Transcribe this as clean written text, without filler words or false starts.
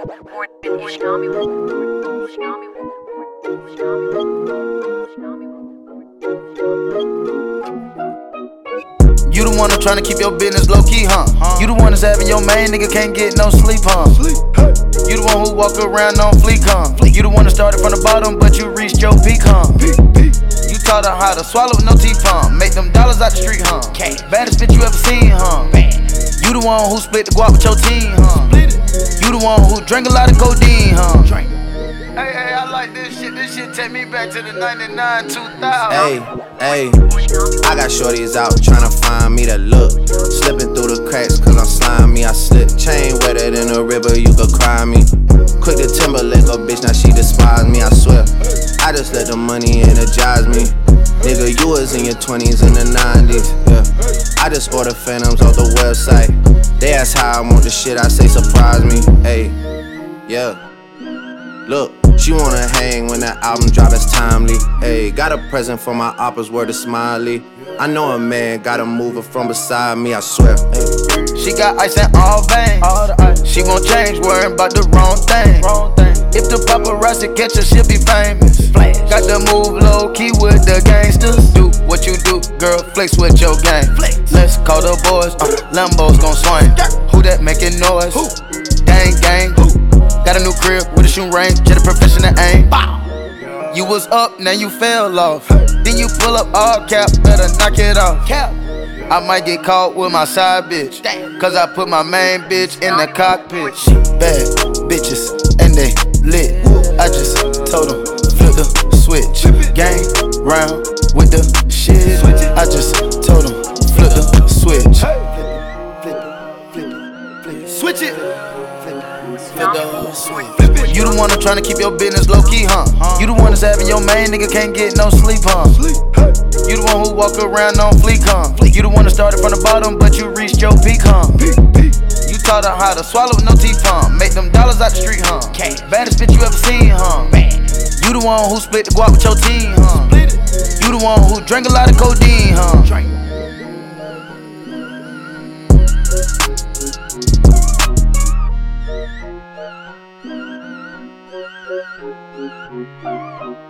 You the one who tryna keep your business low key, huh? You the one that's having your main nigga can't get no sleep, huh? You the one who walk around on fleek, huh? You the one that started from the bottom, but you reached your peak, huh? You taught her how to swallow with no teeth, huh? Make them dollars out the street, huh? Baddest bitch you ever seen, huh? You the one who split the guap with your team, huh? You the one who drank a lot of codeine, huh? Hey, I like this shit. This shit take me back to the 99, 2000. Hey, I got shorties out tryna find me that look. Slipping through the cracks cause I'm slimy. I slip chain wetter than a river, you could cry me. Quick to Timberlake a bitch, now she despise me, I swear. I just let the money energize me. Nigga, you was in your 20s and the 90s, yeah. I just order Phantoms off the website. They ask how I want the shit, I say surprise me. Hey, yeah. Look, she wanna hang when that album drop, it's timely. Hey, got a present for my oppas, word of Smiley. I know a man gotta move her from beside me, I swear. Hey. She got ice in all veins. She won't change, worrying about the wrong thing. If the paparazzi catch her, she'll be famous. Got to move low key with the gangsters. Do what you do, girl, flex with your gang. Let's call the boys, Lambos gon' swing. Who that making noise? Gang. Got a new crib with a shooting range, just a professional aim. You was up, now you fell off. Then you pull up all cap, better knock it off. I might get caught with my side bitch, cause I put my main bitch in the cockpit. Bad bitches, and they lit. I just told them, flip the switch. Gang round with the shit. I just told them, flip the switch. Switch it. You the one who tryna keep your business low key, huh? You the one that's having your main nigga can't get no sleep, huh? You the one who walk around on fleek, huh? You the one that started from the bottom, but you reached your peak, huh? You taught her how to swallow with no teeth, huh? Make them dollars out the street, huh? Baddest bitch you ever seen, huh? You the one who split the guap with your team, huh? You the one who drank a lot of codeine, huh? Thank you.